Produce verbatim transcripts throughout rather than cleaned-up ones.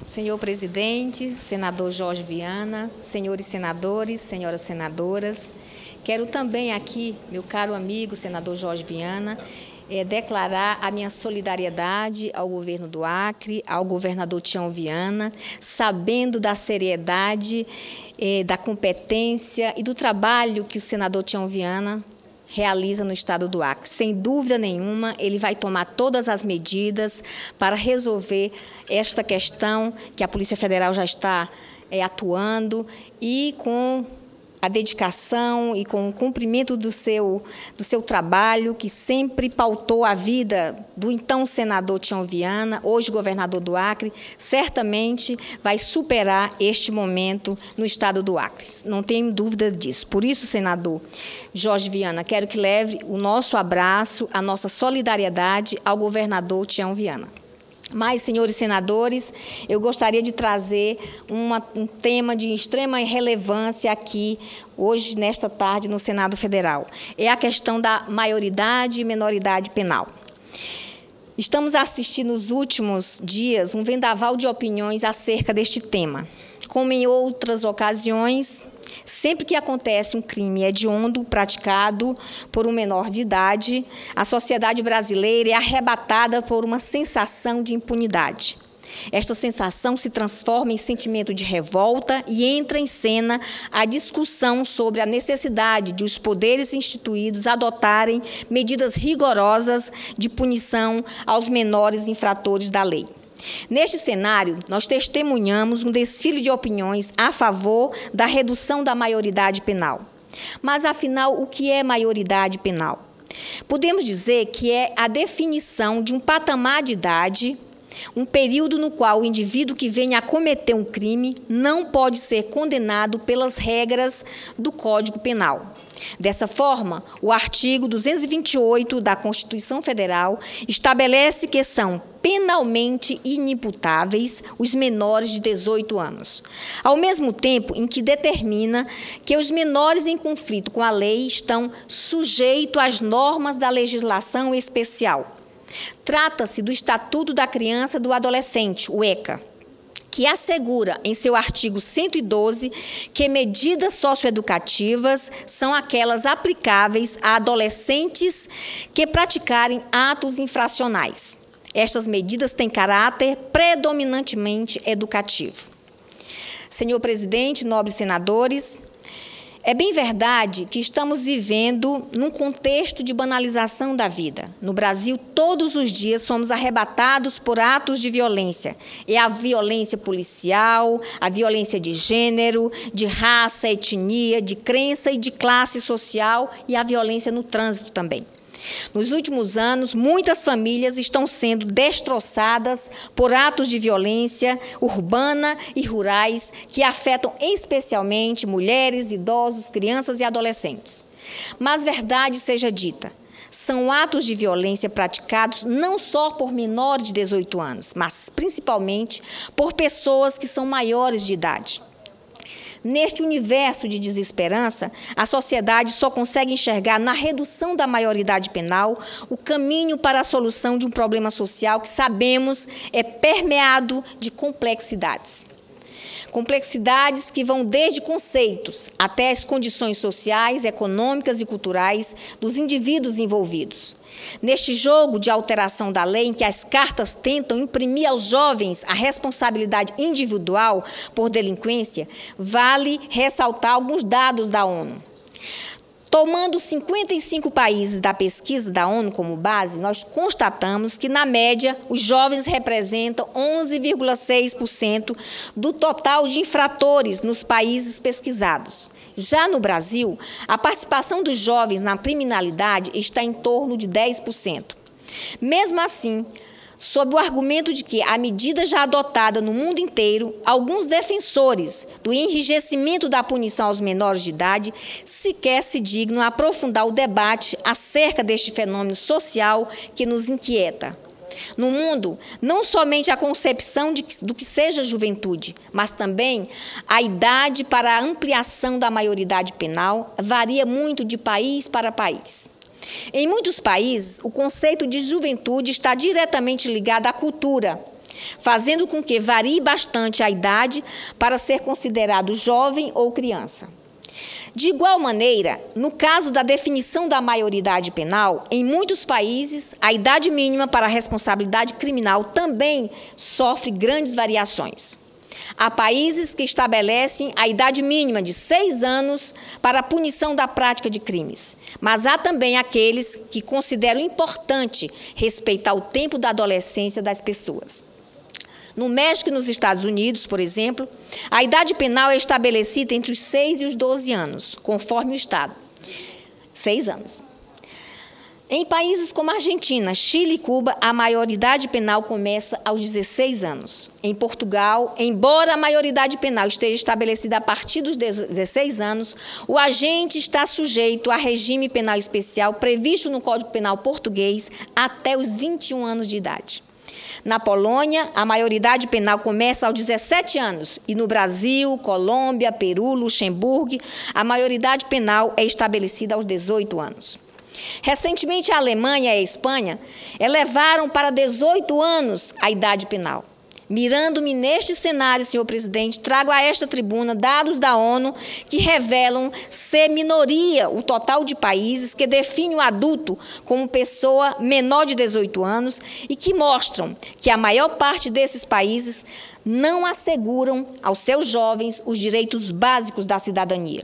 Senhor presidente, senador Jorge Viana, senhores senadores, senhoras senadoras, quero também aqui, meu caro amigo, senador Jorge Viana, é, declarar a minha solidariedade ao governo do Acre, ao governador Tião Viana, sabendo da seriedade, é, da competência e do trabalho que o senador Tião Viana realiza no estado do Acre. Sem dúvida nenhuma, ele vai tomar todas as medidas para resolver esta questão que a Polícia Federal já está é, atuando e com a dedicação e com o cumprimento do seu, do seu trabalho, que sempre pautou a vida do então senador Tião Viana, hoje governador do Acre, certamente vai superar este momento no estado do Acre. Não tenho dúvida disso. Por isso, senador Jorge Viana, quero que leve o nosso abraço, a nossa solidariedade ao governador Tião Viana. Mas, senhores senadores, eu gostaria de trazer uma, um tema de extrema relevância aqui, hoje, nesta tarde, no Senado Federal. É a questão da maioridade e menoridade penal. Estamos assistindo nos últimos dias um vendaval de opiniões acerca deste tema. Como em outras ocasiões, sempre que acontece um crime hediondo praticado por um menor de idade, a sociedade brasileira é arrebatada por uma sensação de impunidade. Esta sensação se transforma em sentimento de revolta e entra em cena a discussão sobre a necessidade de os poderes instituídos adotarem medidas rigorosas de punição aos menores infratores da lei. Neste cenário, nós testemunhamos um desfile de opiniões a favor da redução da maioridade penal. Mas, afinal, o que é maioridade penal? Podemos dizer que é a definição de um patamar de idade, um período no qual o indivíduo que venha a cometer um crime não pode ser condenado pelas regras do Código Penal. Dessa forma, o artigo duzentos e vinte e oito da Constituição Federal estabelece que são penalmente inimputáveis os menores de dezoito anos, ao mesmo tempo em que determina que os menores em conflito com a lei estão sujeitos às normas da legislação especial. Trata-se do Estatuto da Criança e do Adolescente, o ECA, que assegura, em seu artigo cento e doze, que medidas socioeducativas são aquelas aplicáveis a adolescentes que praticarem atos infracionais. Estas medidas têm caráter predominantemente educativo. Senhor presidente, nobres senadores, é bem verdade que estamos vivendo num contexto de banalização da vida. No Brasil, todos os dias somos arrebatados por atos de violência. É a violência policial, a violência de gênero, de raça, etnia, de crença e de classe social e a violência no trânsito também. Nos últimos anos, muitas famílias estão sendo destroçadas por atos de violência urbana e rurais que afetam especialmente mulheres, idosos, crianças e adolescentes. Mas verdade seja dita, são atos de violência praticados não só por menores de dezoito anos, mas principalmente por pessoas que são maiores de idade. Neste universo de desesperança, a sociedade só consegue enxergar na redução da maioridade penal o caminho para a solução de um problema social que sabemos é permeado de complexidades. Complexidades que vão desde conceitos até as condições sociais, econômicas e culturais dos indivíduos envolvidos. Neste jogo de alteração da lei, em que as cartas tentam imprimir aos jovens a responsabilidade individual por delinquência, vale ressaltar alguns dados da ONU. Tomando cinquenta e cinco países da pesquisa da ONU como base, nós constatamos que, na média, os jovens representam onze vírgula seis por cento do total de infratores nos países pesquisados. Já no Brasil, a participação dos jovens na criminalidade está em torno de dez por cento. Mesmo assim, sob o argumento de que a medida já adotada no mundo inteiro, alguns defensores do enrijecimento da punição aos menores de idade sequer se dignam a aprofundar o debate acerca deste fenômeno social que nos inquieta. No mundo, não somente a concepção de, do que seja juventude, mas também a idade para a ampliação da maioridade penal varia muito de país para país. Em muitos países, o conceito de juventude está diretamente ligado à cultura. fazendo com que varie bastante a idade para ser considerado jovem ou criança. De igual maneira, no caso da definição da maioridade penal, em muitos países, a idade mínima para a responsabilidade criminal também sofre grandes variações. Há países que estabelecem a idade mínima de seis anos para a punição da prática de crimes, mas há também aqueles que consideram importante respeitar o tempo da adolescência das pessoas. No México e nos Estados Unidos, por exemplo, a idade penal é estabelecida entre os seis e os doze anos, conforme o Estado. Seis anos. Em países como Argentina, Chile e Cuba, a maioridade penal começa aos dezesseis anos. Em Portugal, embora a maioridade penal esteja estabelecida a partir dos dezesseis anos, o agente está sujeito a regime penal especial previsto no Código Penal português até os vinte e um anos de idade. Na Polônia, a maioridade penal começa aos dezessete anos e no Brasil, Colômbia, Peru, Luxemburgo, a maioridade penal é estabelecida aos dezoito anos. Recentemente, a Alemanha e a Espanha elevaram para dezoito anos a idade penal. Mirando-me neste cenário, senhor presidente, trago a esta tribuna dados da ONU que revelam ser minoria o total de países que definem o adulto como pessoa menor de dezoito anos e que mostram que a maior parte desses países não asseguram aos seus jovens os direitos básicos da cidadania.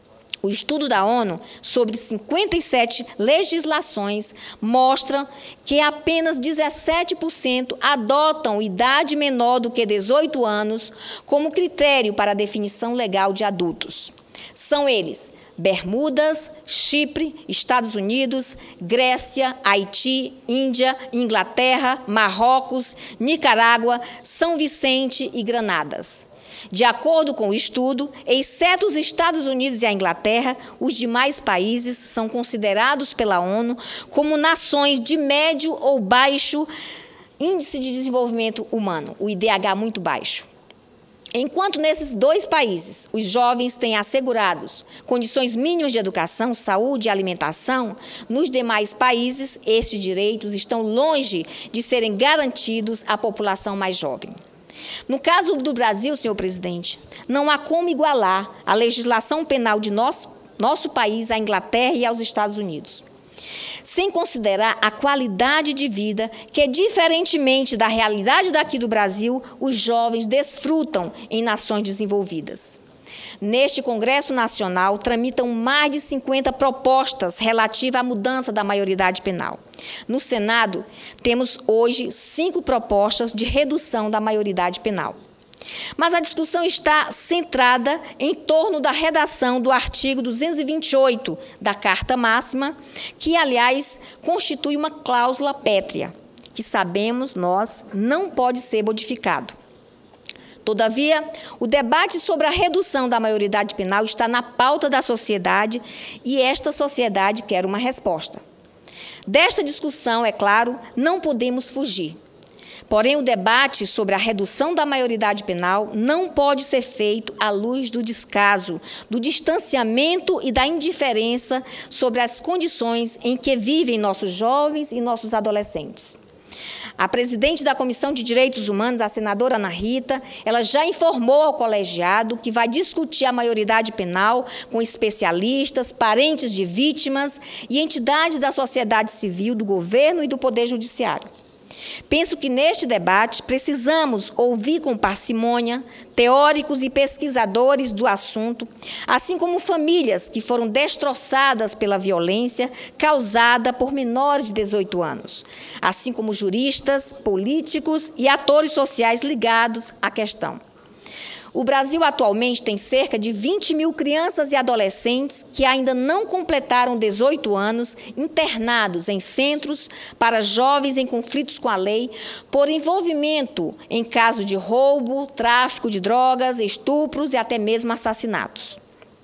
O estudo da ONU sobre cinquenta e sete legislações mostra que apenas dezessete por cento adotam idade menor do que dezoito anos como critério para a definição legal de adultos. São eles Bermudas, Chipre, Estados Unidos, Grécia, Haiti, Índia, Inglaterra, Marrocos, Nicarágua, São Vicente e Granadas. De acordo com o estudo, exceto os Estados Unidos e a Inglaterra, os demais países são considerados pela ONU como nações de médio ou baixo índice de desenvolvimento humano, o I D H muito baixo. Enquanto nesses dois países os jovens têm assegurados condições mínimas de educação, saúde e alimentação, nos demais países estes direitos estão longe de serem garantidos à população mais jovem. No caso do Brasil, senhor presidente, não há como igualar a legislação penal de nosso, nosso país à Inglaterra e aos Estados Unidos, sem considerar a qualidade de vida que, diferentemente da realidade daqui do Brasil, os jovens desfrutam em nações desenvolvidas. Neste Congresso Nacional, tramitam mais de cinquenta propostas relativas à mudança da maioridade penal. No Senado, temos hoje cinco propostas de redução da maioridade penal. Mas a discussão está centrada em torno da redação do artigo duzentos e vinte e oito da Carta Máxima, que, aliás, constitui uma cláusula pétrea, que sabemos nós não pode ser modificado. Todavia, o debate sobre a redução da maioridade penal está na pauta da sociedade e esta sociedade quer uma resposta. Desta discussão, é claro, não podemos fugir. Porém, o debate sobre a redução da maioridade penal não pode ser feito à luz do descaso, do distanciamento e da indiferença sobre as condições em que vivem nossos jovens e nossos adolescentes. A presidente da Comissão de Direitos Humanos, a senadora Ana Rita, ela já informou ao colegiado que vai discutir a maioridade penal com especialistas, parentes de vítimas e entidades da sociedade civil, do governo e do Poder Judiciário. Penso que, neste debate, precisamos ouvir com parcimônia teóricos e pesquisadores do assunto, assim como famílias que foram destroçadas pela violência causada por menores de dezoito anos, assim como juristas, políticos e atores sociais ligados à questão. O Brasil atualmente tem cerca de vinte mil crianças e adolescentes que ainda não completaram dezoito anos internados em centros para jovens em conflitos com a lei por envolvimento em casos de roubo, tráfico de drogas, estupros e até mesmo assassinatos.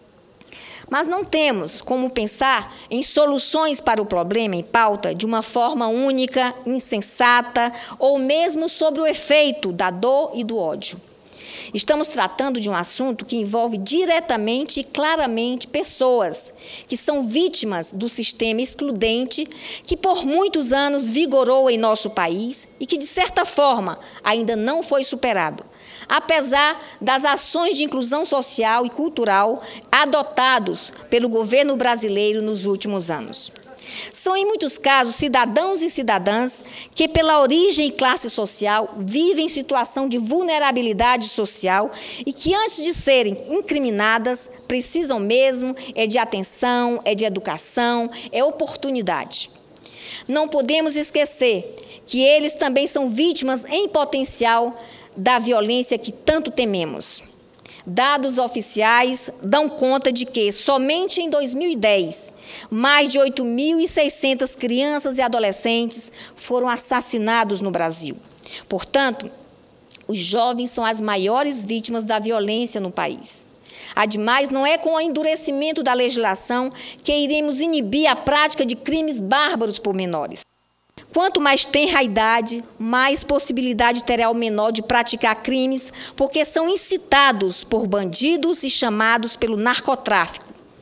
Mas não temos como pensar em soluções para o problema em pauta de uma forma única, insensata ou mesmo sobre o efeito da dor e do ódio. Estamos tratando de um assunto que envolve diretamente e claramente pessoas que são vítimas do sistema excludente que por muitos anos vigorou em nosso país e que, de certa forma, ainda não foi superado, apesar das ações de inclusão social e cultural adotados pelo governo brasileiro nos últimos anos. São, em muitos casos, cidadãos e cidadãs que, pela origem e classe social, vivem em situação de vulnerabilidade social e que, antes de serem incriminadas, precisam mesmo é de atenção, é de educação, é oportunidade. Não podemos esquecer que eles também são vítimas em potencial da violência que tanto tememos. Dados oficiais dão conta de que, somente em dois mil e dez, mais de oito mil e seiscentas crianças e adolescentes foram assassinados no Brasil. Portanto, os jovens são as maiores vítimas da violência no país. Ademais, não é com o endurecimento da legislação que iremos inibir a prática de crimes bárbaros por menores. Quanto mais tenra a idade, mais possibilidade terá o menor de praticar crimes, porque são incitados por bandidos e chamados pelo narcotráfico.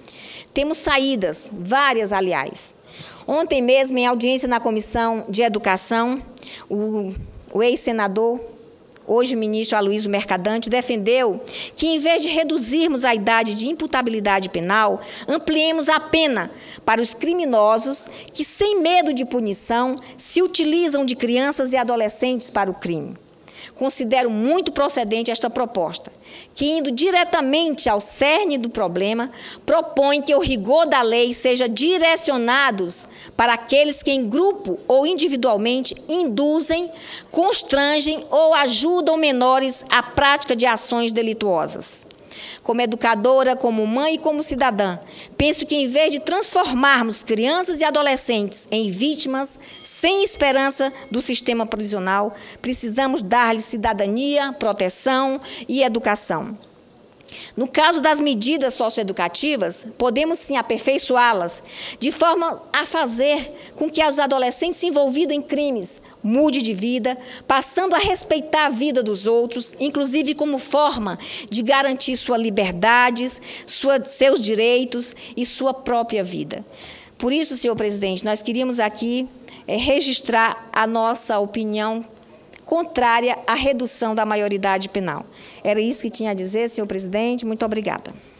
Temos saídas, várias, aliás. Ontem mesmo, em audiência na Comissão de Educação, o, o ex-senador, hoje ministro Aloysio Mercadante, defendeu que, em vez de reduzirmos a idade de imputabilidade penal, ampliemos a pena para os criminosos que, sem medo de punição, se utilizam de crianças e adolescentes para o crime. Considero muito procedente esta proposta, que, indo diretamente ao cerne do problema, propõe que o rigor da lei seja direcionado para aqueles que, em grupo ou individualmente, induzem, constrangem ou ajudam menores à prática de ações delituosas. Como educadora, como mãe e como cidadã, penso que, em vez de transformarmos crianças e adolescentes em vítimas sem esperança do sistema prisional, precisamos dar-lhes cidadania, proteção e educação. No caso das medidas socioeducativas, podemos sim aperfeiçoá-las, de forma a fazer com que os adolescentes envolvidos em crimes mude de vida, passando a respeitar a vida dos outros, inclusive como forma de garantir suas liberdades, sua, seus direitos e sua própria vida. Por isso, senhor presidente, nós queríamos aqui é, registrar a nossa opinião contrária à redução da maioridade penal. Era isso que tinha a dizer, senhor presidente. Muito obrigada.